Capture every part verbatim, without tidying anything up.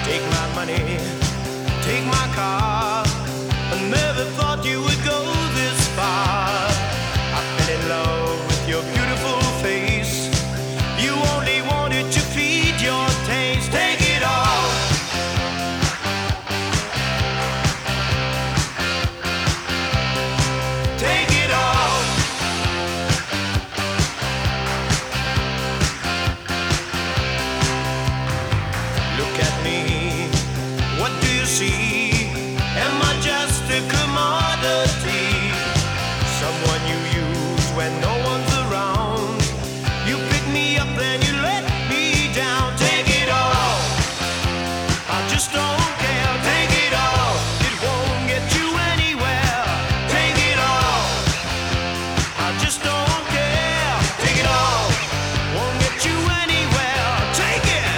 Take my money, take my car. I never thought you would go this far. I fell in love with your beautiful face. You only wanted to feed your taste. Take it all. Take it all. Look at me, what do you see? Am I just a commodity? Someone you use when no one's around. You pick me up, then you let me down. Take it all. I just don't care. Take it all. It won't get you anywhere. Take it all. I just don't care. Take it all. Won't get you anywhere. Take it.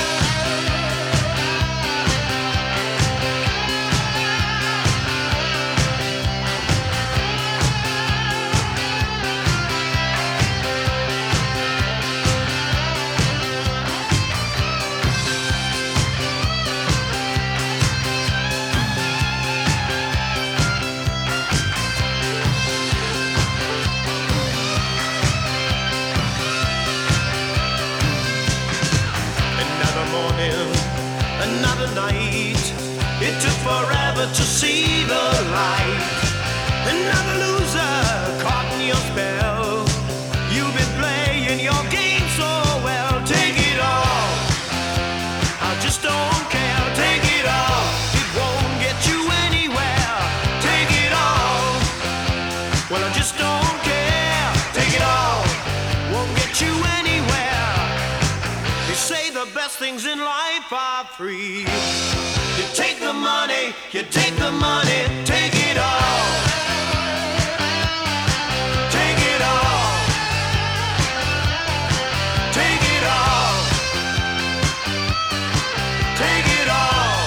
Another morning, another night. It took forever to see the light. Another loser caught in your spell. You've been playing your game so well. Take it all. I just don't care. Take it all. It won't get you anywhere. Take it all. Well, I just don't care. Take it all. Won't get you anywhere. They say the best things in life are free. You take the money, you take the money, take it all. Take it all. Take it all. Take it all.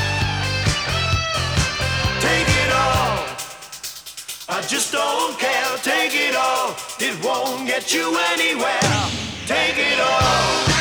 Take it all. I just don't care. Take it all. It won't get you anywhere. Take it all.